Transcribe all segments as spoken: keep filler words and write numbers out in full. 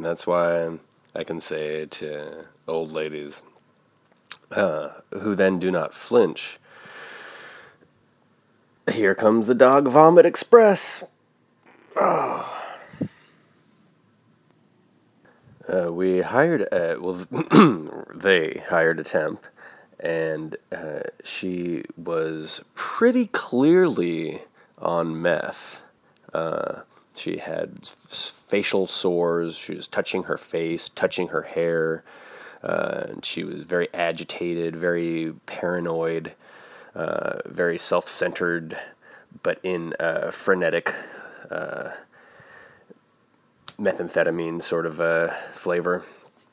And that's why I can say to old ladies uh, who then do not flinch, here comes the dog vomit express. Oh. Uh, we hired, a, well, they hired a temp, and uh, she was pretty clearly on meth. Uh, she had f- facial sores, she was touching her face, touching her hair, uh, and she was very agitated, very paranoid, uh, very self-centered, but in a frenetic uh, methamphetamine sort of a flavor.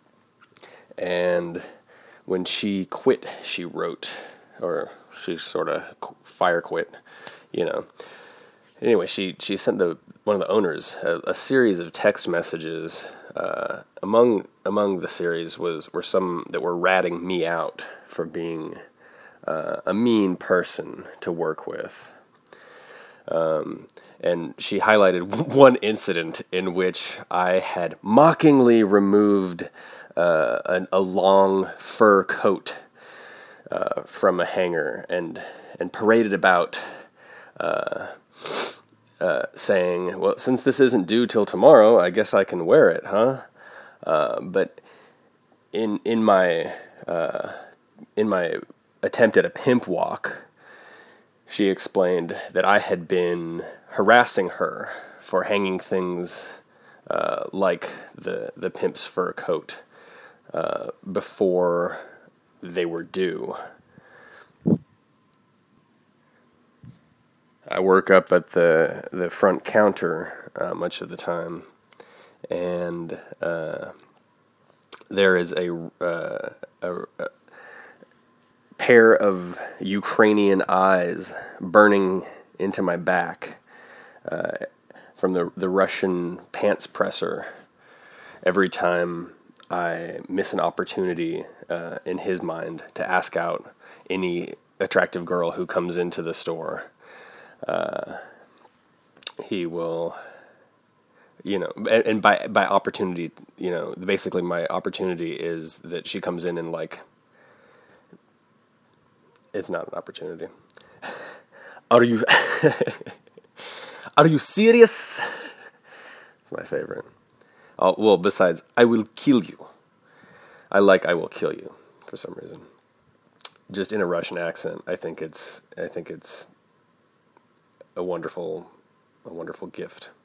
And when she quit, she wrote, or she sort of fire quit, you know. Anyway, she, she sent the one of the owners a, a series of text messages. Uh, among among the series was were some that were ratting me out for being uh, a mean person to work with. Um, and she highlighted one incident in which I had mockingly removed uh, an, a long fur coat uh, from a hanger and and paraded about, uh, uh, saying, "Well, since this isn't due till tomorrow, I guess I can wear it, huh?" Uh, but in in my uh, in my attempt at a pimp walk, she explained that I had been harassing her for hanging things uh, like the the pimp's fur coat uh, before they were due. I work up at the the front counter uh, much of the time, and uh, there is a, uh, a, a pair of Ukrainian eyes burning into my back uh, from the the Russian pants presser every time I miss an opportunity uh, in his mind to ask out any attractive girl who comes into the store. Uh, he will, you know, and, and by by opportunity, you know, basically my opportunity is that she comes in and like, it's not an opportunity. Are you, are you serious? It's my favorite. Oh, well, besides, I will kill you. I like I will kill you for some reason. Just in a Russian accent, I think it's I think it's a wonderful a wonderful gift.